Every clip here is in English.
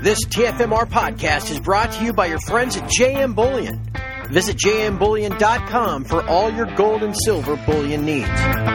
This TFMR podcast is brought to you by your friends at JM Bullion. Visit jmbullion.com for all your gold and silver bullion needs.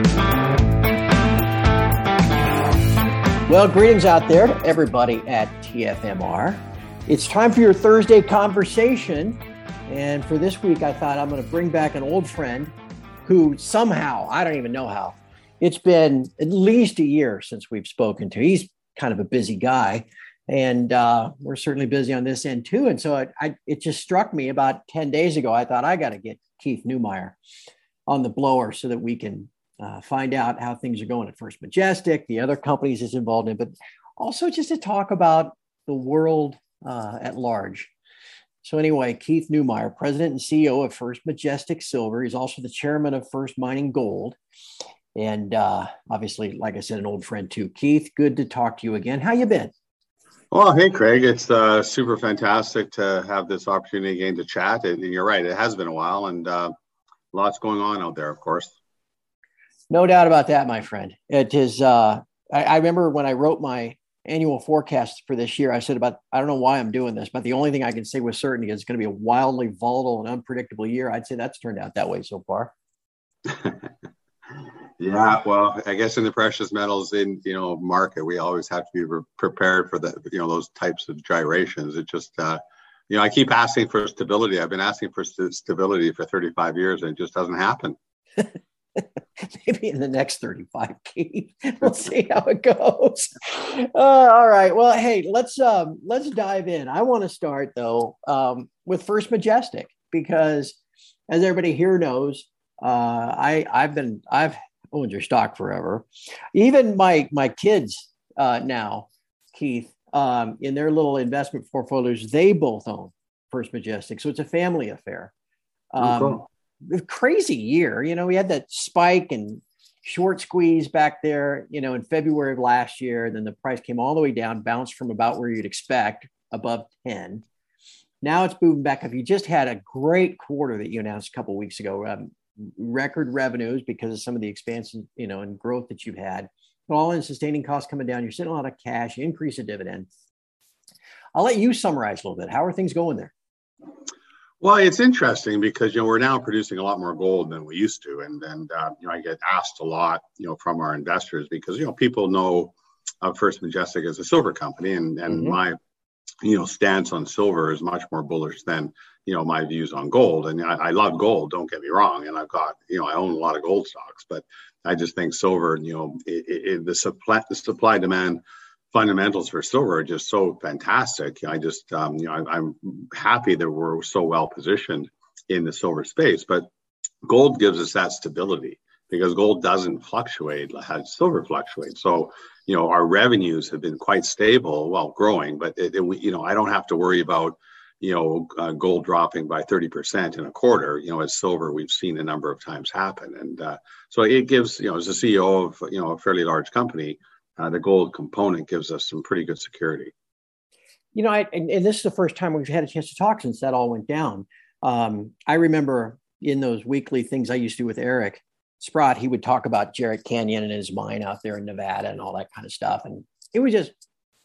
Well, greetings out there to everybody at TFMR. It's time for your Thursday conversation. And for this week, I thought I'm going to bring back an old friend who somehow, I don't even know how, it's been at least a year since we've spoken to. He's kind of a busy guy. And we're certainly busy on this end too. And so it just struck me about 10 days ago. I thought I got to get Keith Neumeyer on the blower so that we can find out how things are going at First Majestic, the other companies he's involved in, but also just to talk about the world at large. So anyway, Keith Neumeyer, President and CEO of First Majestic Silver. He's also the chairman of First Mining Gold. And obviously, like I said, an old friend too. Keith, good to talk to you again. How you been? Well, hey, Craig, it's super fantastic to have this opportunity again to chat. And you're right, it has been a while and lots going on out there, of course. No doubt about that, my friend. It is. I remember when I wrote my annual forecast for this year, I said I don't know why I'm doing this, but the only thing I can say with certainty is it's going to be a wildly volatile and unpredictable year. I'd say that's turned out that way so far. Yeah, well, I guess in the precious metals market, we always have to be prepared for those types of gyrations. It just, I keep asking for stability. I've been asking for stability for 35 years and it just doesn't happen. Maybe in the next 35, Keith. We'll see how it goes. All right. Well, hey, let's dive in. I want to start though with First Majestic because, as everybody here knows, I've owned your stock forever. Even my kids now, Keith, in their little investment portfolios, they both own First Majestic. So it's a family affair. Cool. Crazy year. We had that spike and short squeeze back there, in February of last year. Then the price came all the way down, bounced from about where you'd expect, above 10. Now it's moving back up. You just had a great quarter that you announced a couple of weeks ago. Record revenues because of some of the expansion, and growth that you've had, but all in sustaining costs coming down. You're sitting a lot of cash, increase of dividend. I'll let you summarize a little bit. How are things going there? Well, it's interesting because, we're now producing a lot more gold than we used to. And I get asked a lot, from our investors because, people know First Majestic as a silver company and mm-hmm. my stance on silver is much more bullish than, my views on gold. And I love gold, don't get me wrong. And I've got, I own a lot of gold stocks, but I just think silver, the supply demand fundamentals for silver are just so fantastic. I'm happy that we're so well positioned in the silver space, but gold gives us that stability because gold doesn't fluctuate as silver fluctuates. So, our revenues have been quite stable, well, growing, but I don't have to worry about, gold dropping by 30% in a quarter, as silver we've seen a number of times happen. And so it gives, as a CEO of, a fairly large company, the gold component gives us some pretty good security. And this is the first time we've had a chance to talk since that all went down. I remember in those weekly things I used to do with Eric Sprott, he would talk about Jarrett Canyon and his mine out there in Nevada and all that kind of stuff. And it was just,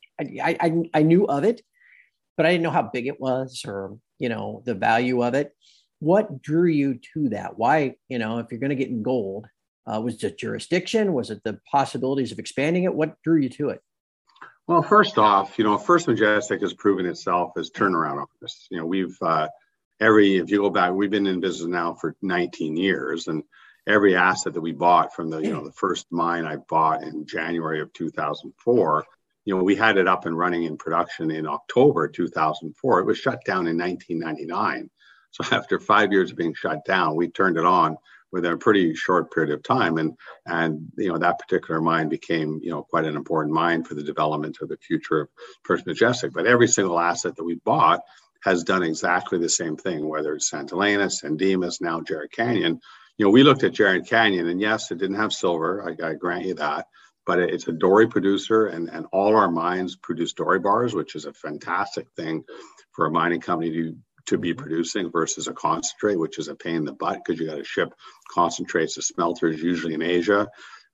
I knew of it, but I didn't know how big it was or, the value of it. What drew you to that? Why, if you're going to get in gold, was it jurisdiction? Was it the possibilities of expanding it? What drew you to it? Well, first off, First Majestic has proven itself as turnaround artists. We've, if you go back, we've been in business now for 19 years and every asset that we bought from the first mine I bought in January of 2004, we had it up and running in production in October 2004. It was shut down in 1999. So after 5 years of being shut down, we turned it on within a pretty short period of time. And that particular mine became, quite an important mine for the development of the future of First Majestic. But every single asset that we bought has done exactly the same thing, whether it's Santa Elena, San Dimas, now Jarrett Canyon. We looked at Jarrett Canyon and yes, it didn't have silver. I grant you that. But it's a doré producer and all our mines produce doré bars, which is a fantastic thing for a mining company to be producing versus a concentrate, which is a pain in the butt because you got to ship concentrates to smelters, usually in Asia.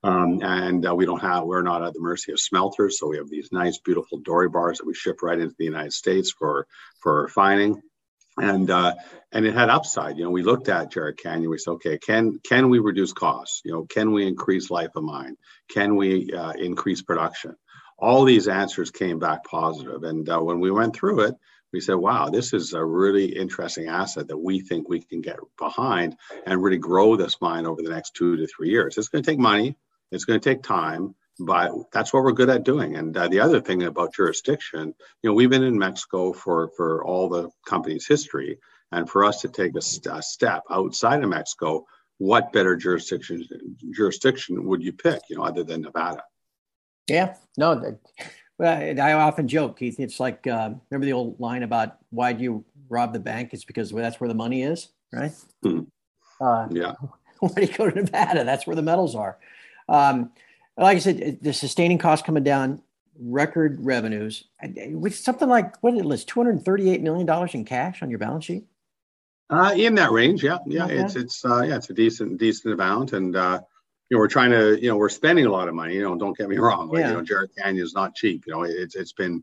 And we're not at the mercy of smelters. So we have these nice, beautiful dory bars that we ship right into the United States for refining. And it had upside. We looked at Jerritt Canyon. We said, okay, can we reduce costs? Can we increase life of mine? Can we increase production? All these answers came back positive. And when we went through it, we said, wow, this is a really interesting asset that we think we can get behind and really grow this mine over the next 2 to 3 years. It's going to take money. It's going to take time. But that's what we're good at doing. And the other thing about jurisdiction, we've been in Mexico for all the company's history. And for us to take a step outside of Mexico, what better jurisdiction would you pick, other than Nevada? Yeah, no, I often joke, Keith, it's like, remember the old line about why'd you rob the bank? It's because that's where the money is, right? Yeah. Why do you go to Nevada? That's where the metals are. Like I said, the sustaining costs coming down, record revenues, with something like, what did it list, $238 million in cash on your balance sheet? In that range, yeah. Okay. It's a decent amount, and we're trying to, we're spending a lot of money. Don't get me wrong. Like, Jerritt Canyon is not cheap. It's been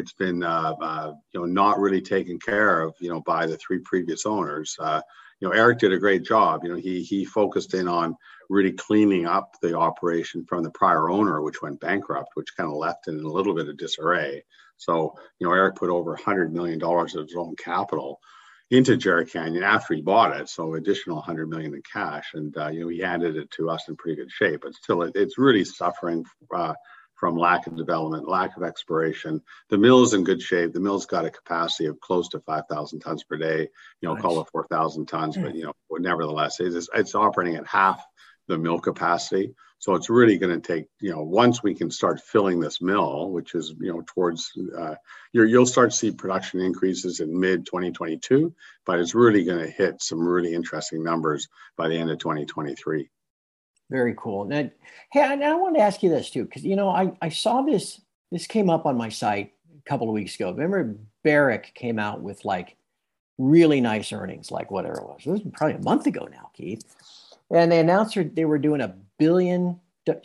not really taken care of, by the 3 previous owners. Eric did a great job. He focused in on really cleaning up the operation from the prior owner, which went bankrupt, which kind of left it in a little bit of disarray. So, Eric put over $100 million of his own capital into Jerritt Canyon after he bought it. So additional $100 million in cash. And, he handed it to us in pretty good shape, but still it's really suffering from lack of development, lack of exploration. The mill's in good shape. The mill's got a capacity of close to 5,000 tons per day, nice. Call it 4,000 tons, but, nevertheless, it's operating at half the mill capacity. So it's really going to take, once we can start filling this mill, which is, towards, you'll start to see production increases in mid 2022, but it's really going to hit some really interesting numbers by the end of 2023. Very cool. Now, hey, I wanted to ask you this too, because, I saw this came up on my site a couple of weeks ago. Remember Barrick came out with like really nice earnings, like whatever it was. It was probably a month ago now, Keith. And they announced they were doing $1 billion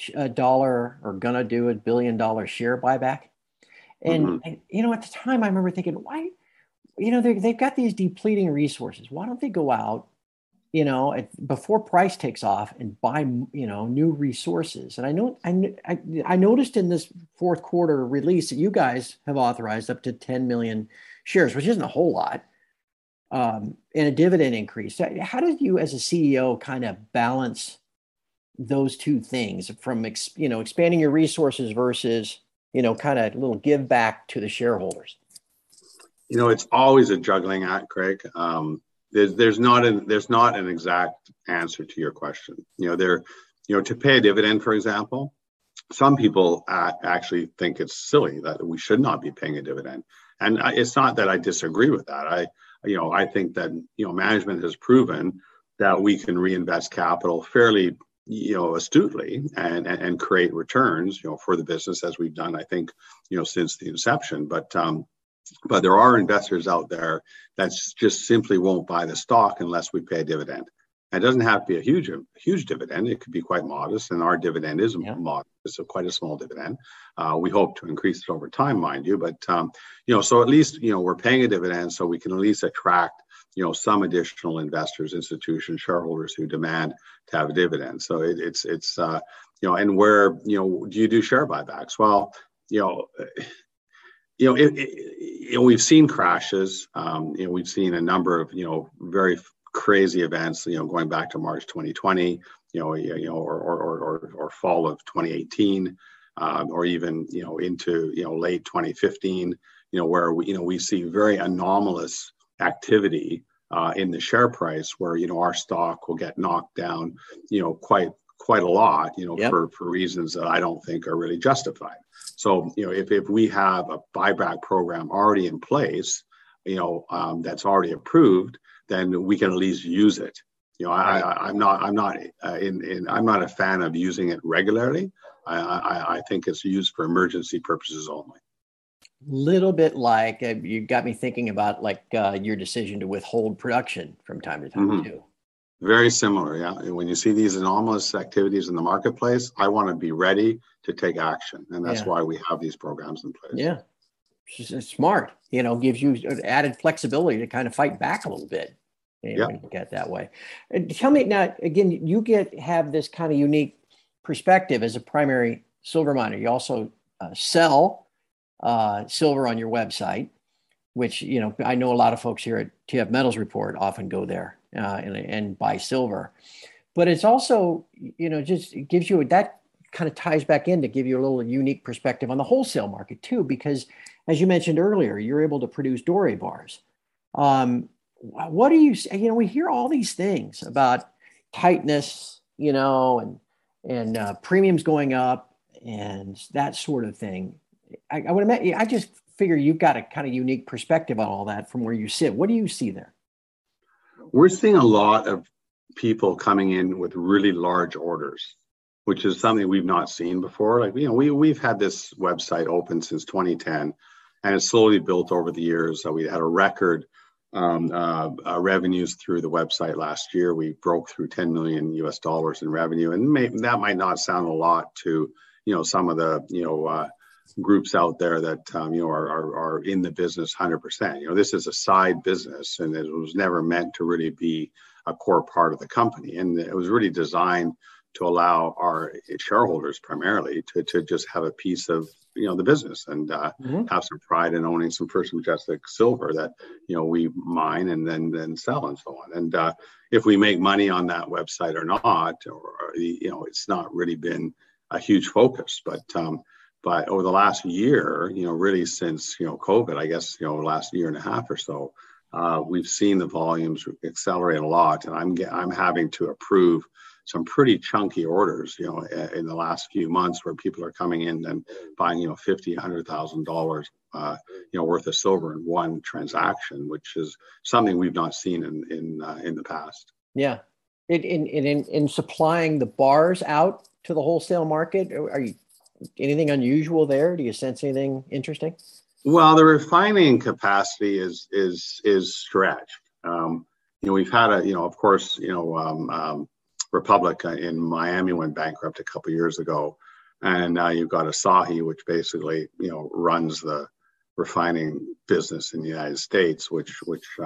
or gonna do $1 billion share buyback. And, at the time I remember thinking, why, they've got these depleting resources. Why don't they go out, before price takes off and buy, new resources? And I noticed in this fourth quarter release that you guys have authorized up to 10 million shares, which isn't a whole lot. And a dividend increase. How did you, as a CEO, kind of balance those two things from, expanding your resources versus, kind of a little give back to the shareholders? It's always a juggling act, Craig. There's not an exact answer to your question. To pay a dividend, for example, some people actually think it's silly that we should not be paying a dividend. And it's not that I disagree with that. I think that, management has proven that we can reinvest capital fairly, astutely and create returns, for the business, as we've done, I think, since the inception. But there are investors out there that just simply won't buy the stock unless we pay a dividend. It doesn't have to be a huge dividend. It could be quite modest, and our dividend is modest. It's quite a small dividend. We hope to increase it over time, mind you. But so at least we're paying a dividend, so we can at least attract some additional investors, institutions, shareholders who demand to have a dividend. So it's and where do you do share buybacks? Well, we've seen crashes. We've seen a number of very crazy events, going back to March 2020, or fall of 2018, or even into late 2015, where we see very anomalous activity in the share price, where our stock will get knocked down, quite a lot, for reasons that I don't think are really justified. So if we have a buyback program already in place, that's already approved, then we can at least use it. I'm not a fan of using it regularly. I think it's used for emergency purposes only. Little bit like you got me thinking about your decision to withhold production from time to time too. Very similar, yeah. And when you see these anomalous activities in the marketplace, I want to be ready to take action, and that's why we have these programs in place. Yeah, it's smart. Gives you added flexibility to kind of fight back a little bit. When you get that way. And tell me now, again, you have this kind of unique perspective as a primary silver miner. You also sell silver on your website, which, I know a lot of folks here at TF Metals Report often go there and buy silver. But it's also, it gives you, that kind of ties back in to give you a little unique perspective on the wholesale market too, because as you mentioned earlier, you're able to produce doré bars. What do you, we hear all these things about tightness, and premiums going up and that sort of thing. I would imagine, I just figure you've got a kind of unique perspective on all that from where you sit. What do you see there? We're seeing a lot of people coming in with really large orders, which is something we've not seen before. Like, we've had this website open since 2010, and it's slowly built over the years. So we had a record revenues through the website last year. We broke through $10 million US in revenue, and that might not sound a lot to some of the groups out there that are in the business 100%. This is a side business, and it was never meant to really be a core part of the company, and it was really designed to allow our shareholders primarily to just have a piece of the business and have some pride in owning some First Majestic silver that we mine and then sell and so on. And if we make money on that website or not, or it's not really been a huge focus. But over the last year, really since COVID, I guess last year and a half or so, we've seen the volumes accelerate a lot, and I'm having to approve some pretty chunky orders, in the last few months, where people are coming in and buying, $50,000, $100,000, worth of silver in one transaction, which is something we've not seen in the past. Yeah, in supplying the bars out to the wholesale market, are you anything unusual there? Do you sense anything interesting? Well, the refining capacity is stretched. We've had of course, Republic in Miami went bankrupt a couple of years ago, and now you've got Asahi, which basically runs the refining business in the United States, which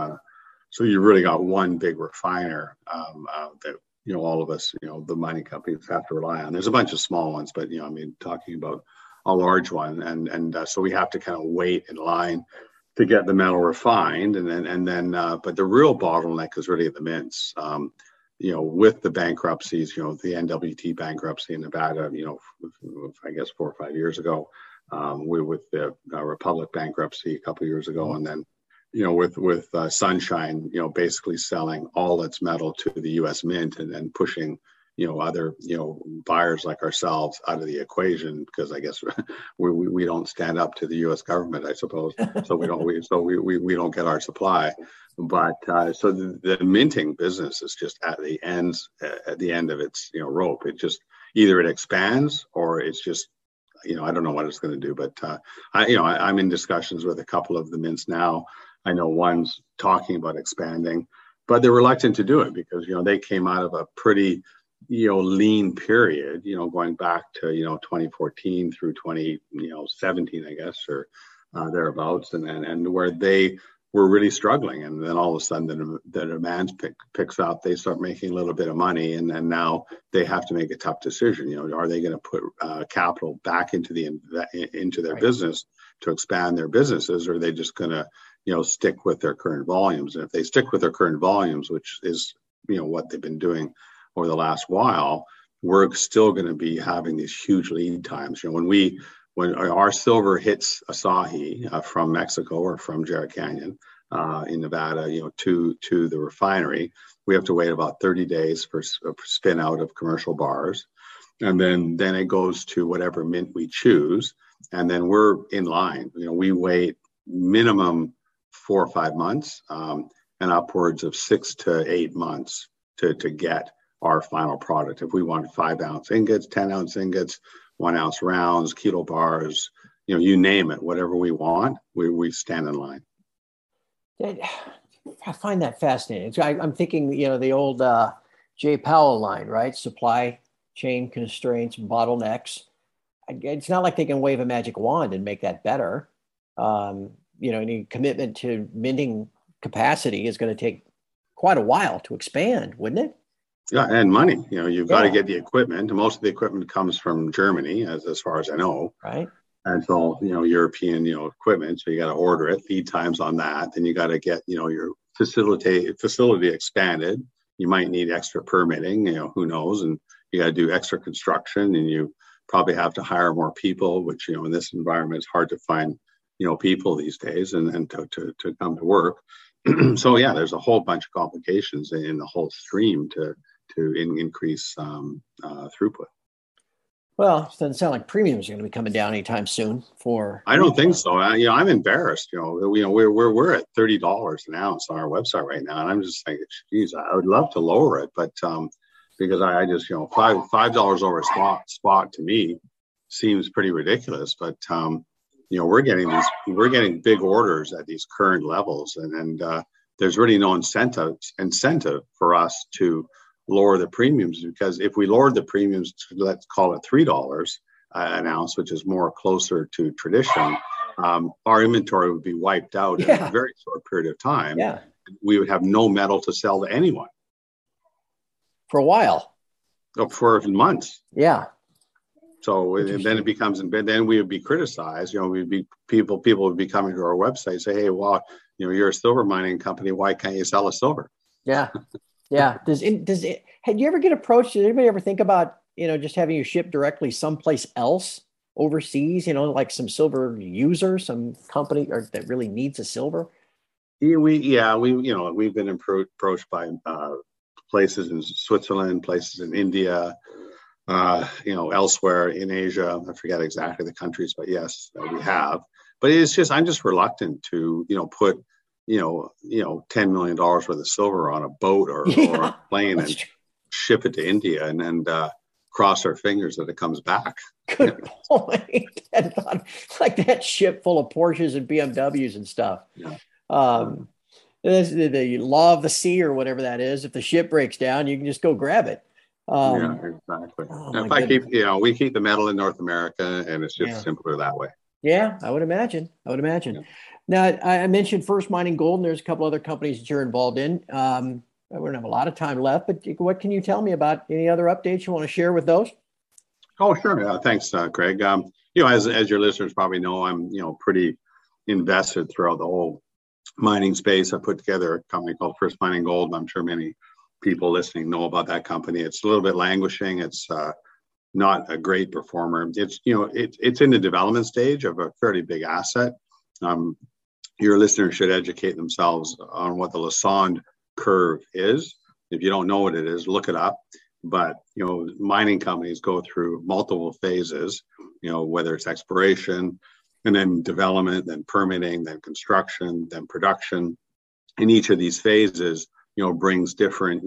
so you really got one big refiner that all of us the mining companies have to rely on. There's a bunch of small ones, but talking about a large one, and so we have to kind of wait in line to get the metal refined, and then but the real bottleneck is really at the mints. With the bankruptcies, the NWT bankruptcy in Nevada, I guess 4 or 5 years ago, with the Republic bankruptcy a couple of years ago, and then, with Sunshine, basically selling all its metal to the U.S. Mint and pushing, other, buyers like ourselves out of the equation, because I guess we don't stand up to the U.S. government, I suppose. So we don't get our supply. But so the minting business is just at the end of its rope. It just either it expands or it's just I don't know what it's going to do. But I'm in discussions with a couple of the mints now. I know one's talking about expanding, but they're reluctant to do it because they came out of a pretty lean period, going back to 2014 through 2017, I guess, or thereabouts, and where they were really struggling, and then all of a sudden the demand picks up. They start making a little bit of money, and then now they have to make a tough decision. Are they going to put capital back into their business to expand their businesses, or are they just going to stick with their current volumes? And if they stick with their current volumes, which is what they've been doing over the last while, we're still going to be having these huge lead times. When our silver hits Asahi from Mexico or from Jerritt Canyon in Nevada, to the refinery, we have to wait about 30 days for spin out of commercial bars, and then it goes to whatever mint we choose, and then we're in line. We wait minimum 4 or 5 months, and upwards of 6 to 8 months to get our final product. If we want 5-ounce ingots, 10-ounce ingots, 1-ounce rounds, kilo bars, you name it, whatever we want, we stand in line. I find that fascinating. So I'm thinking, the old Jay Powell line, right? Supply chain constraints, bottlenecks. It's not like they can wave a magic wand and make that better. Any commitment to minting capacity is going to take quite a while to expand, wouldn't it? Yeah, and money. You've got to Yeah. get the equipment. Most of the equipment comes from Germany, as far as I know. Right. And so, European, equipment. So you got to order it, lead times on that. Then you got to get, your facility expanded. You might need extra permitting, who knows? And you got to do extra construction, and you probably have to hire more people, which, in this environment, it's hard to find, people these days and to come to work. So yeah, there's a whole bunch of complications in the whole stream to increase throughput. Well, it doesn't sound like premiums are going to be coming down anytime soon for. I don't think so. I'm embarrassed. We're at $30 an ounce on our website right now, and I'm just thinking, geez, I would love to lower it, but because I just $5 over spot to me seems pretty ridiculous. But we're getting big orders at these current levels, and there's really no incentive for us to lower the premiums, because if we lowered the premiums to, let's call it $3 an ounce, which is more closer to tradition, our inventory would be wiped out in a very short period of time. Yeah. We would have no metal to sell to anyone for a while. For months. Yeah. So then we would be criticized. People would be coming to our website and say, hey, well, you're a silver mining company. Why can't you sell us silver? Yeah. Yeah. Had you ever get approached? Did anybody ever think about, just having you ship directly someplace else overseas, like some silver user, some company that really needs a silver? We've been approached by places in Switzerland, places in India, elsewhere in Asia. I forget exactly the countries, but yes, we have. But I'm just reluctant to, put $10 million worth of silver on a boat or a plane and ship it to India and cross our fingers that it comes back. Good point. Like that ship full of Porsches and BMWs and stuff. Yeah. The law of the sea or whatever that is. If the ship breaks down, you can just go grab it. Yeah, exactly. We keep the metal in North America, and it's just simpler that way. Yeah, I would imagine. Yeah. Now, I mentioned First Mining Gold, and there's a couple other companies that you're involved in. I don't have a lot of time left, but what can you tell me about any other updates you want to share with those? Oh, sure. Thanks, Craig. As your listeners probably know, I'm, pretty invested throughout the whole mining space. I put together a company called First Mining Gold. I'm sure many people listening know about that company. It's a little bit languishing. It's not a great performer. It's in the development stage of a fairly big asset. Your listeners should educate themselves on what the Lassonde curve is. If you don't know what it is, look it up. But mining companies go through multiple phases. Whether it's exploration, and then development, then permitting, then construction, then production. In each of these phases, brings different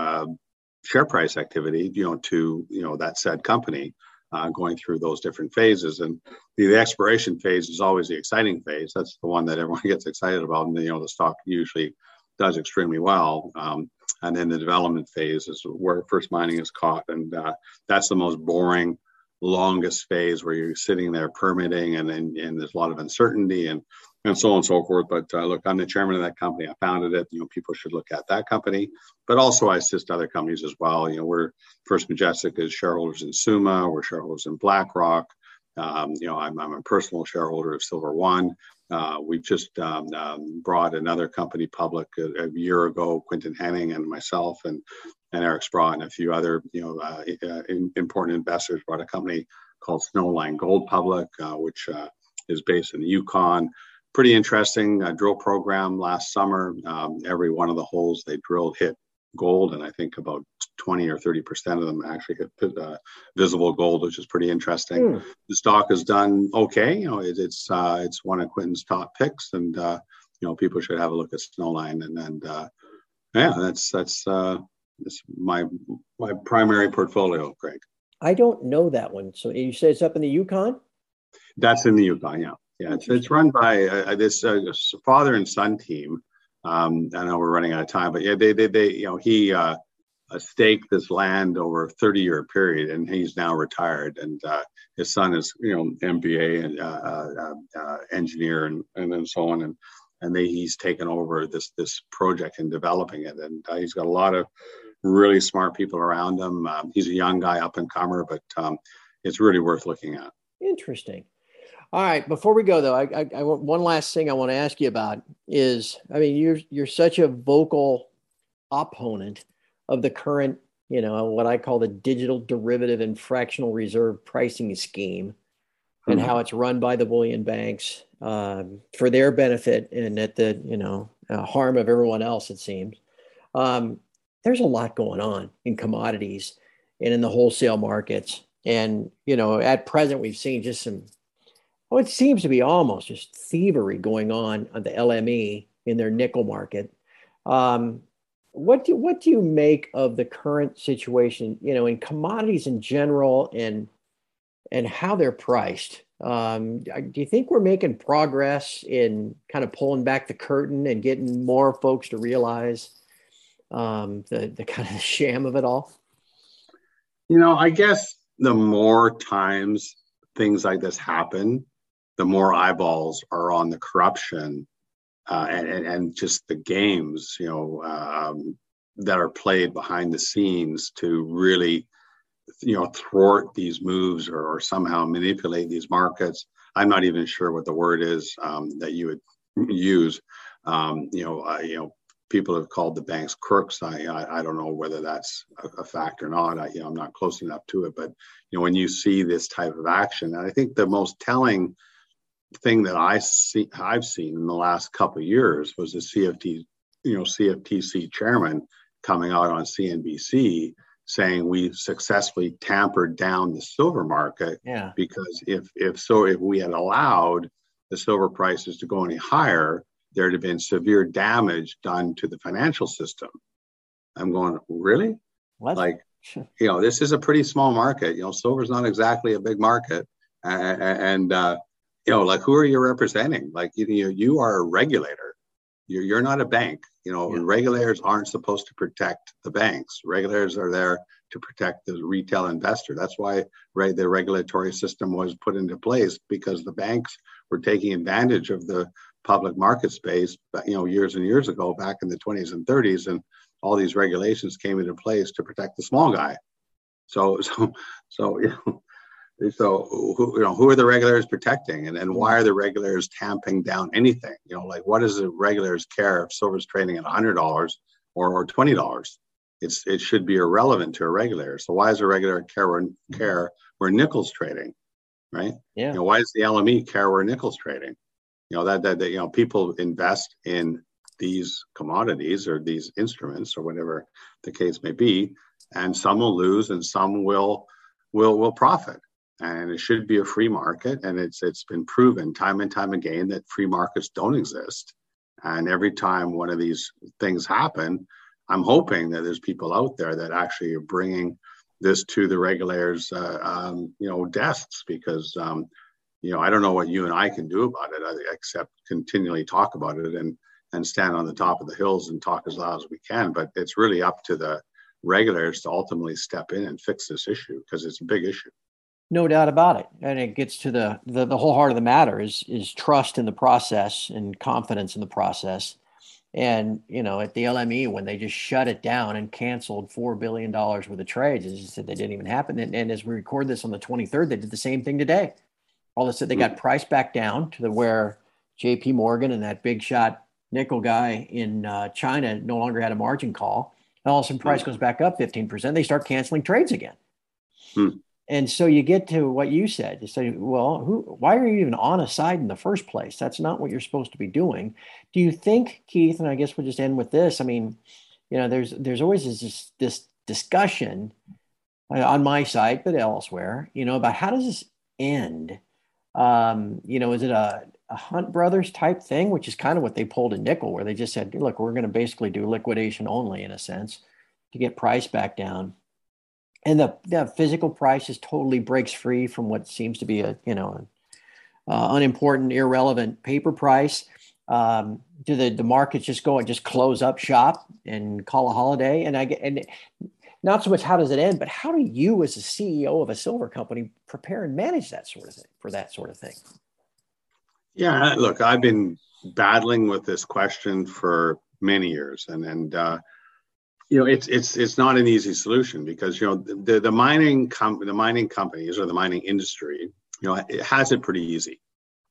share price activity, to that said company. Going through those different phases, and the exploration phase is always the exciting phase. That's the one that everyone gets excited about, and the stock usually does extremely well. And then the development phase is where First Mining is caught, and that's the most boring, longest phase where you're sitting there permitting, and there's a lot of uncertainty and so on and so forth. But look, I'm the chairman of that company. I founded it. People should look at that company, but also I assist other companies as well. We're First Majestic is shareholders in Summa. We're shareholders in BlackRock. I'm a personal shareholder of Silver One. We've just brought another company public a year ago. Quinton Henning and myself and Eric Sprott and a few other important investors brought a company called Snowline Gold public, which is based in the Yukon. Pretty interesting drill program last summer. Every one of the holes they drilled hit gold, and I think about 20 or 30% of them actually hit visible gold, which is pretty interesting. The stock has done okay. It's one of Quinton's top picks, and people should have a look at Snowline. That's my primary portfolio, Craig. I don't know that one. So you say it's up in the Yukon? That's in the Yukon, yeah. Yeah, it's run by this father and son team. I know we're running out of time, but yeah, they he staked this land over a 30-year period, and he's now retired. And his son is, MBA and engineer, and then so on. And he's taken over this project and developing it. And he's got a lot of really smart people around him. He's a young guy, up and comer, but it's really worth looking at. Interesting. All right. Before we go, though, I one last thing I want to ask you about is, I mean, you're such a vocal opponent of the current, what I call the digital derivative and fractional reserve pricing scheme, and how it's run by the bullion banks for their benefit and at the harm of everyone else, it seems. There's a lot going on in commodities and in the wholesale markets. And, at present, we've seen just it seems to be almost just thievery going on the LME in their nickel market. What do you make of the current situation, in commodities in general and how they're priced? Do you think we're making progress in kind of pulling back the curtain and getting more folks to realize the kind of sham of it all? I guess the more times things like this happen, the more eyeballs are on the corruption and just the games, that are played behind the scenes to really, thwart these moves or somehow manipulate these markets. I'm not even sure what the word is that you would use. People have called the banks crooks. I don't know whether that's a fact or not. I'm not close enough to it. But when you see this type of action, and I think the most telling thing that I've seen in the last couple of years was the CFTC chairman coming out on CNBC saying we successfully tampered down the silver market. Yeah. Because if we had allowed the silver prices to go any higher, there'd have been severe damage done to the financial system. I'm going, really? What? Like, this is a pretty small market. Silver's not exactly a big market. And like, who are you representing? Like, you are a regulator. You're not a bank. Regulators aren't supposed to protect the banks. Regulators are there to protect the retail investor. That's why the regulatory system was put into place, because the banks were taking advantage of the public market space, years and years ago, back in the 20s and 30s, and all these regulations came into place to protect the small guy. So who are the regulators protecting, and why are the regulators tamping down anything? Like, what does the regulators care if silver's trading at $100 or $20? It should be irrelevant to a regulator. So why does a regulator care where nickel's trading, right? Yeah. Why does the LME care where nickel's trading? That people invest in these commodities or these instruments or whatever the case may be, and some will lose and some will profit. And it should be a free market, and it's been proven time and time again that free markets don't exist. And every time one of these things happen, I'm hoping that there's people out there that actually are bringing this to the regulators' desks, because I don't know what you and I can do about it, except continually talk about it and stand on the top of the hills and talk as loud as we can. But it's really up to the regulators to ultimately step in and fix this issue, because it's a big issue. No doubt about it. And it gets to the whole heart of the matter is trust in the process and confidence in the process. And, at the LME, when they just shut it down and canceled $4 billion worth of trades, as you said, they didn't even happen. And as we record this on the 23rd, they did the same thing today. All of a sudden, they got priced back down to where JP Morgan and that big shot nickel guy in China no longer had a margin call. And all of a sudden, price goes back up 15%. They start canceling trades again. And so you get to what you said. You say, well, why are you even on a side in the first place? That's not what you're supposed to be doing. Do you think, Keith, and I guess we'll just end with this. I mean, there's always this discussion on my side, but elsewhere, about how does this end? Is it a Hunt Brothers type thing, which is kind of what they pulled in nickel, where they just said, look, we're going to basically do liquidation only, in a sense, to get price back down. And the physical price just totally breaks free from what seems to be a unimportant, irrelevant paper price. Do the markets just go and just close up shop and call a holiday? And not so much how does it end, but how do you, as a CEO of a silver company, prepare and manage that sort of thing for that sort of thing? Yeah, look, I've been battling with this question for many years, it's not an easy solution because the mining companies or the mining industry, it has it pretty easy.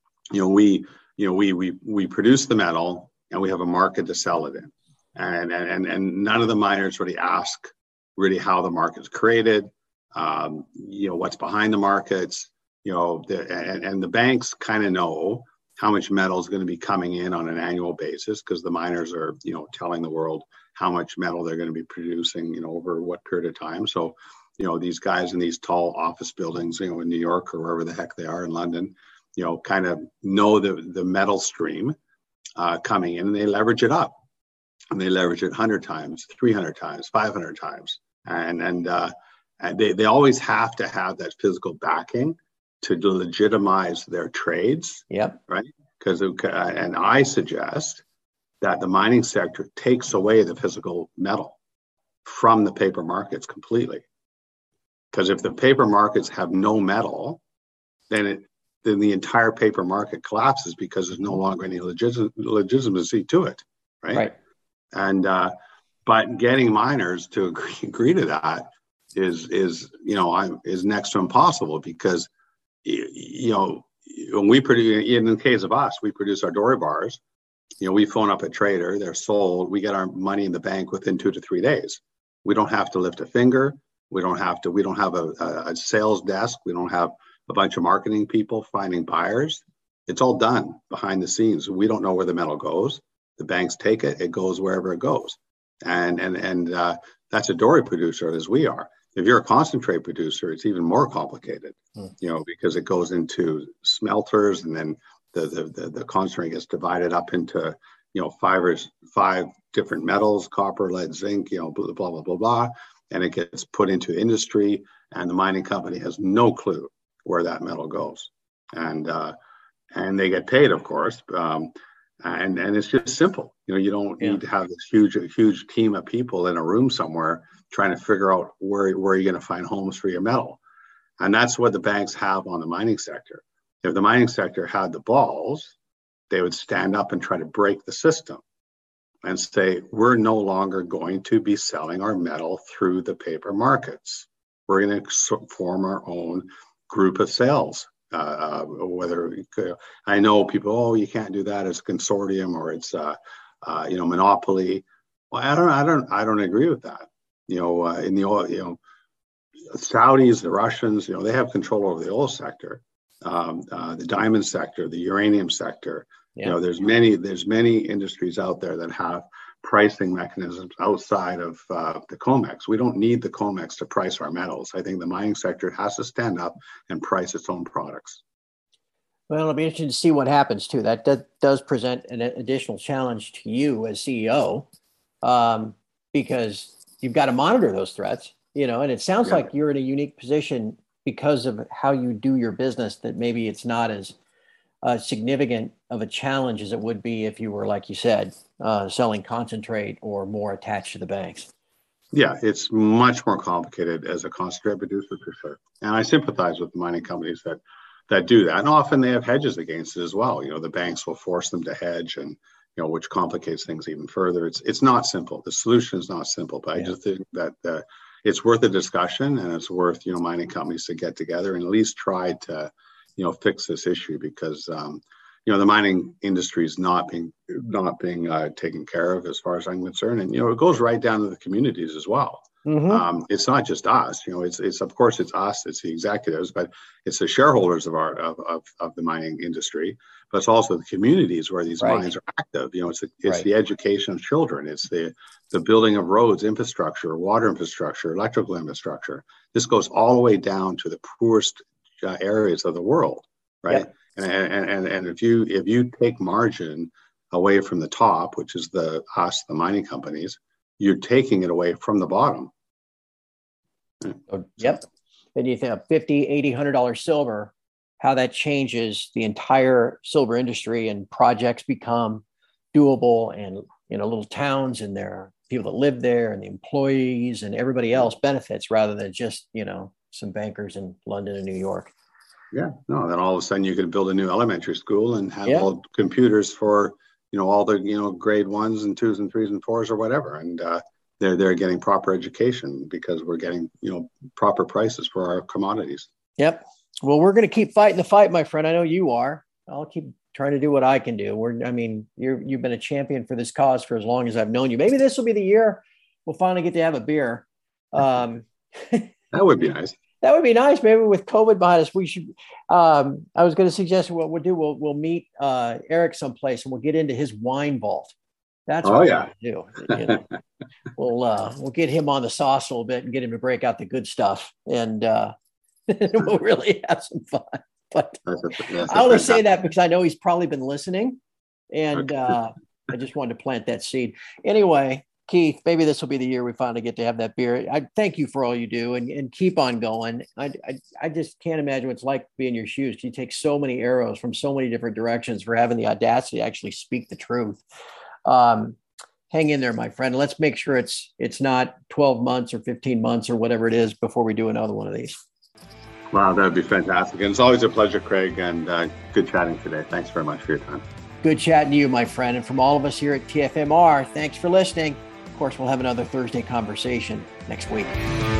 We produce the metal and we have a market to sell it in, and none of the miners really ask how the market's created, what's behind the markets, and the banks kind of know how much metal is going to be coming in on an annual basis because the miners are telling the world how much metal they're going to be producing over what period of time. So these guys in these tall office buildings in New York or wherever the heck they are in London kind of know the metal stream coming in, and they leverage it up, and they leverage it 100 times, 300 times, 500 times, and they always have to have that physical backing to legitimize their trades. Yep. Right. And I suggest that the mining sector takes away the physical metal from the paper markets completely. Because if the paper markets have no metal, then the entire paper market collapses because there's no longer any legitimacy to it. Right. And but getting miners to agree to that is next to impossible because when we produce, in the case of us, we produce our Dory bars. We phone up a trader, they're sold, we get our money in the bank within 2 to 3 days. We don't have to lift a finger. We don't have a sales desk. We don't have a bunch of marketing people finding buyers. It's all done behind the scenes. We don't know where the metal goes. The banks take it. It goes wherever it goes. And that's a Dory producer as we are. If you're a concentrate producer, it's even more complicated, because it goes into smelters, and then the concentrate gets divided up into, 5 different metals: copper, lead, zinc, blah, blah, blah, blah. And it gets put into industry, and the mining company has no clue where that metal goes. And they get paid, of course. And it's just simple. You don't need to have this huge team of people in a room somewhere trying to figure out where you're going to find homes for your metal. And that's what the banks have on the mining sector. If the mining sector had the balls, they would stand up and try to break the system and say, we're no longer going to be selling our metal through the paper markets. We're going to form our own group of sales. I know people, you can't do that as a consortium, or it's monopoly. Well, I don't agree with that. In the oil, Saudis, the Russians, they have control over the oil sector, the diamond sector, the uranium sector. Yeah. There's many industries out there that have pricing mechanisms outside of the COMEX. We don't need the COMEX to price our metals. I think the mining sector has to stand up and price its own products. Well, it'll be interesting to see what happens too. That does present an additional challenge to you as CEO, because you've got to monitor those threats, and it sounds like you're in a unique position because of how you do your business, that maybe it's not as significant of a challenge as it would be if you were, like you said, selling concentrate or more attached to the banks. Yeah, it's much more complicated as a concentrate producer, for sure. And I sympathize with the mining companies that do that. And often they have hedges against it as well. The banks will force them to hedge, and which complicates things even further. It's not simple. The solution is not simple, but I just think that it's worth a discussion, and it's worth mining companies to get together and at least try to fix this issue, because the mining industry is not being taken care of as far as I'm concerned, and it goes right down to the communities as well. Mm-hmm. It's not just us, it's of course it's us, it's the executives, but it's the shareholders of the mining industry, but it's also the communities where these mines are active. It's the education of children, it's the building of roads, infrastructure, water infrastructure, electrical infrastructure. This goes all the way down to the poorest areas of the world, right? Yep. And if you take margin away from the top, which is the mining companies, you're taking it away from the bottom. Yep. And you think of $50, $80, $100 silver, how that changes the entire silver industry, and projects become doable, and little towns and their people that live there and the employees and everybody else benefits rather than just some bankers in London and New York. Yeah, no, then all of a sudden you could build a new elementary school and have all computers for all the grade 1s and 2s and 3s and 4s or whatever, and they're getting proper education because we're getting proper prices for our commodities. Yep. Well, we're going to keep fighting the fight, my friend. I know you are. I'll keep trying to do what I can do. You've been a champion for this cause for as long as I've known you. Maybe this will be the year we'll finally get to have a beer. That would be nice. That would be nice. Maybe with COVID behind us, we should. I was going to suggest what we'll do. We'll meet Eric someplace and we'll get into his wine vault. That's what we'll do. We'll get him on the sauce a little bit and get him to break out the good stuff, and we'll really have some fun. But I only say that because I know he's probably been listening, and I just wanted to plant that seed. Anyway, Keith, maybe this will be the year we finally get to have that beer. I thank you for all you do, and keep on going. I just can't imagine what it's like to be in your shoes. You take so many arrows from so many different directions for having the audacity to actually speak the truth. Hang in there, my friend. Let's make sure it's not 12 months or 15 months or whatever it is before we do another one of these. Wow, that'd be fantastic. And it's always a pleasure, Craig, and good chatting today. Thanks very much for your time. Good chatting to you, my friend. And from all of us here at TFMR, thanks for listening. Of course, we'll have another Thursday conversation next week.